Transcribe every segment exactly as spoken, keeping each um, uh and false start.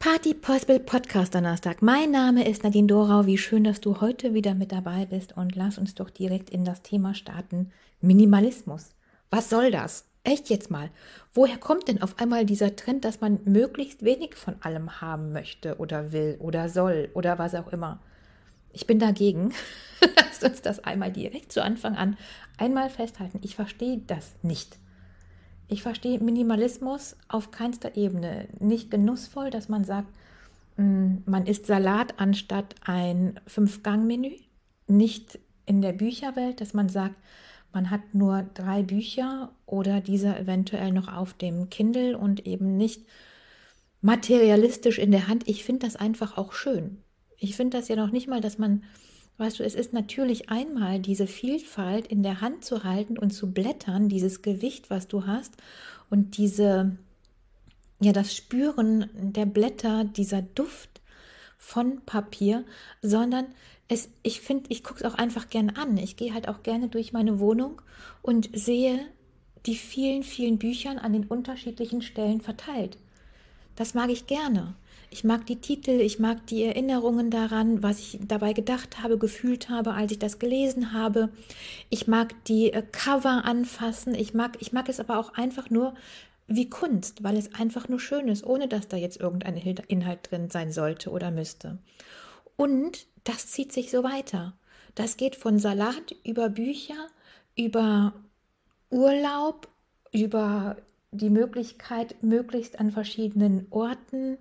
Party Possible Podcast Donnerstag. Mein Name ist Nadine Dorau. Wie schön, dass du heute wieder mit dabei bist und lass uns doch direkt in das Thema starten. Minimalismus. Was soll das? Echt jetzt mal. Woher kommt denn auf einmal dieser Trend, dass man möglichst wenig von allem haben möchte oder will oder soll oder was auch immer? Ich bin dagegen. Lass uns das einmal direkt zu Anfang an einmal festhalten. Ich verstehe das nicht. Ich verstehe Minimalismus auf keinster Ebene. Nicht genussvoll, dass man sagt, man isst Salat anstatt ein Fünf-Gang-Menü. Nicht in der Bücherwelt, dass man sagt, man hat nur drei Bücher oder dieser eventuell noch auf dem Kindle und eben nicht materialistisch in der Hand. Ich finde das einfach auch schön. Ich finde das ja noch nicht mal, dass man... Weißt du, es ist natürlich einmal diese Vielfalt in der Hand zu halten und zu blättern, dieses Gewicht, was du hast und diese, ja, das Spüren der Blätter, dieser Duft von Papier, sondern es, ich finde, ich gucke es auch einfach gerne an. Ich gehe halt auch gerne durch meine Wohnung und sehe die vielen, vielen Büchern an den unterschiedlichen Stellen verteilt. Das mag ich gerne. Ich mag die Titel, ich mag die Erinnerungen daran, was ich dabei gedacht habe, gefühlt habe, als ich das gelesen habe. Ich mag die Cover anfassen. Ich mag, ich mag es aber auch einfach nur wie Kunst, weil es einfach nur schön ist, ohne dass da jetzt irgendein Inhalt drin sein sollte oder müsste. Und das zieht sich so weiter. Das geht von Salat über Bücher, über Urlaub, über die Möglichkeit, möglichst an verschiedenen Orten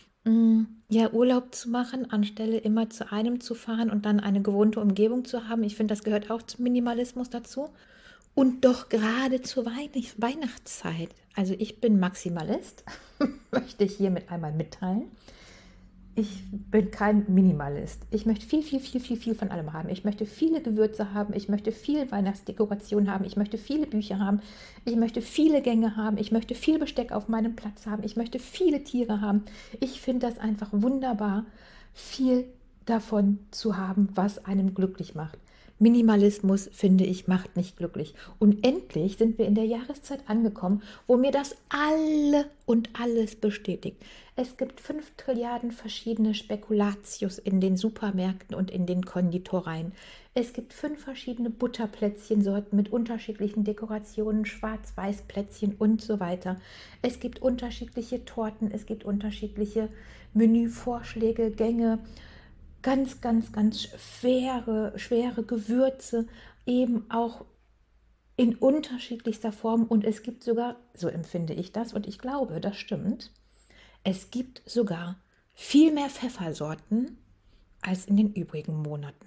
ja, Urlaub zu machen, anstelle immer zu einem zu fahren und dann eine gewohnte Umgebung zu haben. Ich finde, das gehört auch zum Minimalismus dazu. Und doch gerade zur Weihnachtszeit. Also ich bin Maximalist, möchte ich hiermit einmal mitteilen. Ich bin kein Minimalist. Ich möchte viel, viel, viel, viel, viel von allem haben. Ich möchte viele Gewürze haben. Ich möchte viel Weihnachtsdekoration haben. Ich möchte viele Bücher haben. Ich möchte viele Gänge haben. Ich möchte viel Besteck auf meinem Platz haben. Ich möchte viele Tiere haben. Ich finde das einfach wunderbar, viel davon zu haben, was einem glücklich macht. Minimalismus, finde ich, macht nicht glücklich. Und endlich sind wir in der Jahreszeit angekommen, wo mir das alle und alles bestätigt. Es gibt fünf Trilliarden verschiedene Spekulatius in den Supermärkten und in den Konditoreien. Es gibt fünf verschiedene Butterplätzchensorten mit unterschiedlichen Dekorationen, Schwarz-Weiß-Plätzchen und so weiter. Es gibt unterschiedliche Torten, es gibt unterschiedliche Menüvorschläge, Gänge, ganz, ganz, ganz schwere, schwere Gewürze, eben auch in unterschiedlichster Form. Und es gibt sogar, so empfinde ich das und ich glaube, das stimmt, es gibt sogar viel mehr Pfeffersorten als in den übrigen Monaten.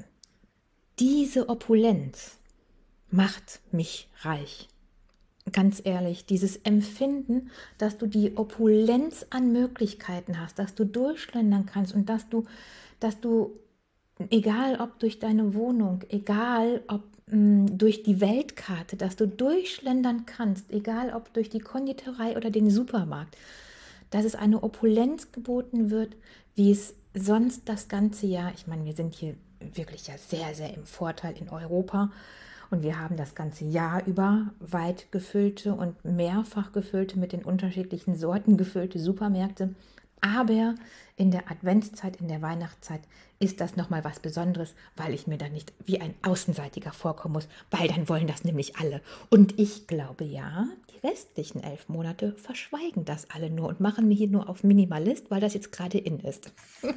Diese Opulenz macht mich reich. Ganz ehrlich, dieses Empfinden, dass du die Opulenz an Möglichkeiten hast, dass du durchschlendern kannst und dass du, dass du, egal ob durch deine Wohnung, egal ob mh, durch die Weltkarte, dass du durchschlendern kannst, egal ob durch die Konditorei oder den Supermarkt, dass es eine Opulenz geboten wird, wie es sonst das ganze Jahr, ich meine, wir sind hier wirklich ja sehr, sehr im Vorteil in Europa und wir haben das ganze Jahr über weit gefüllte und mehrfach gefüllte, mit den unterschiedlichen Sorten gefüllte Supermärkte. Aber in der Adventszeit, in der Weihnachtszeit ist das nochmal was Besonderes, weil ich mir dann nicht wie ein Außenseitiger vorkommen muss, weil dann wollen das nämlich alle. Und ich glaube ja, die restlichen elf Monate verschweigen das alle nur und machen mir hier nur auf Minimalist, weil das jetzt gerade in ist.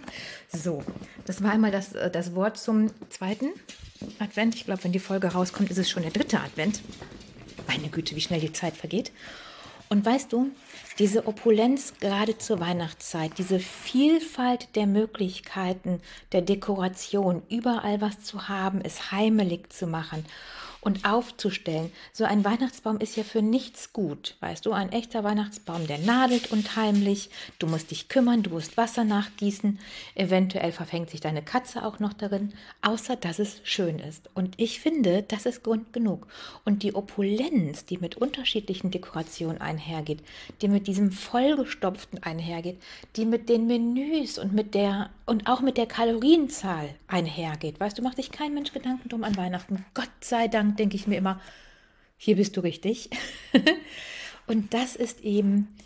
So, das war einmal das, das Wort zum zweiten Advent. Ich glaube, wenn die Folge rauskommt, ist es schon der dritte Advent. Meine Güte, wie schnell die Zeit vergeht. Und weißt du, diese Opulenz gerade zur Weihnachtszeit, diese Vielfalt der Möglichkeiten, der Dekoration, überall was zu haben, es heimelig zu machen und aufzustellen. So ein Weihnachtsbaum ist ja für nichts gut, weißt du, ein echter Weihnachtsbaum, der nadelt unheimlich, du musst dich kümmern, du musst Wasser nachgießen, eventuell verfängt sich deine Katze auch noch darin, außer dass es schön ist. Und ich finde, das ist Grund genug. Und die Opulenz, die mit unterschiedlichen Dekorationen einhergeht, die mit diesem vollgestopften einhergeht, die mit den Menüs und mit der und auch mit der Kalorienzahl einhergeht. Weißt du, macht sich kein Mensch Gedanken drum an Weihnachten. Gott sei Dank denke ich mir immer, hier bist du richtig. Und das ist eben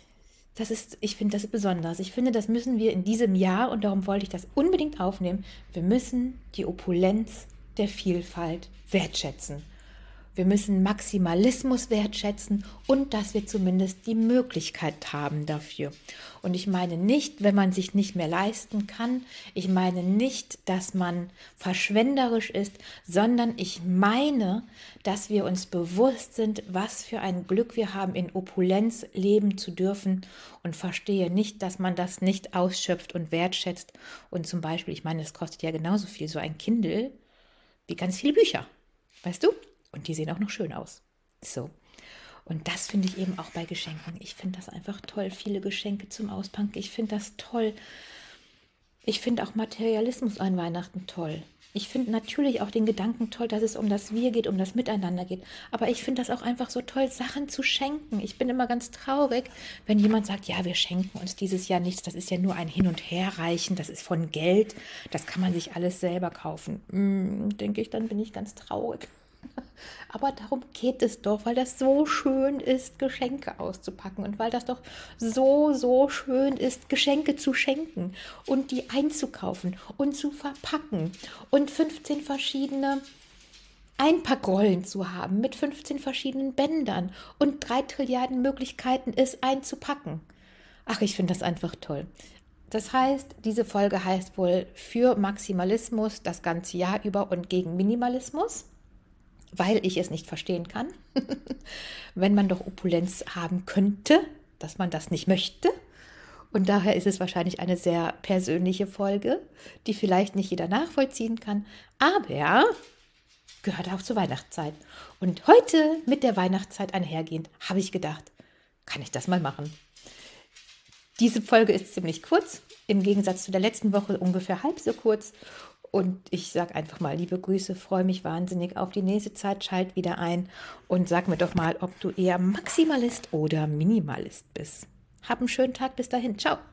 Das ist, ich finde das besonders. Ich finde, das müssen wir in diesem Jahr, und darum wollte ich das unbedingt aufnehmen, wir müssen die Opulenz der Vielfalt wertschätzen. Wir müssen Maximalismus wertschätzen und dass wir zumindest die Möglichkeit haben dafür. Und ich meine nicht, wenn man sich nicht mehr leisten kann, ich meine nicht, dass man verschwenderisch ist, sondern ich meine, dass wir uns bewusst sind, was für ein Glück wir haben, in Opulenz leben zu dürfen, und verstehe nicht, dass man das nicht ausschöpft und wertschätzt. Und zum Beispiel, ich meine, es kostet ja genauso viel, so ein Kindle, wie ganz viele Bücher, weißt du? Und die sehen auch noch schön aus. So. Und das finde ich eben auch bei Geschenken. Ich finde das einfach toll, viele Geschenke zum Auspacken. Ich finde das toll. Ich finde auch Materialismus an Weihnachten toll. Ich finde natürlich auch den Gedanken toll, dass es um das Wir geht, um das Miteinander geht. Aber ich finde das auch einfach so toll, Sachen zu schenken. Ich bin immer ganz traurig, wenn jemand sagt, ja, wir schenken uns dieses Jahr nichts. Das ist ja nur ein Hin- und Herreichen. Das ist von Geld. Das kann man sich alles selber kaufen. Hm, denke ich, dann bin ich ganz traurig. Aber darum geht es doch, weil das so schön ist, Geschenke auszupacken und weil das doch so, so schön ist, Geschenke zu schenken und die einzukaufen und zu verpacken und fünfzehn verschiedene Einpackrollen zu haben mit fünfzehn verschiedenen Bändern und drei Trilliarden Möglichkeiten, es einzupacken. Ach, ich finde das einfach toll. Das heißt, diese Folge heißt wohl für Maximalismus das ganze Jahr über und gegen Minimalismus. Weil ich es nicht verstehen kann, wenn man doch Opulenz haben könnte, dass man das nicht möchte. Und daher ist es wahrscheinlich eine sehr persönliche Folge, die vielleicht nicht jeder nachvollziehen kann, aber gehört auch zur Weihnachtszeit. Und heute mit der Weihnachtszeit einhergehend habe ich gedacht, kann ich das mal machen. Diese Folge ist ziemlich kurz, im Gegensatz zu der letzten Woche ungefähr halb so kurz. Und ich sage einfach mal liebe Grüße, freue mich wahnsinnig auf die nächste Zeit, schalt wieder ein und sag mir doch mal, ob du eher Maximalist oder Minimalist bist. Hab einen schönen Tag, bis dahin, ciao.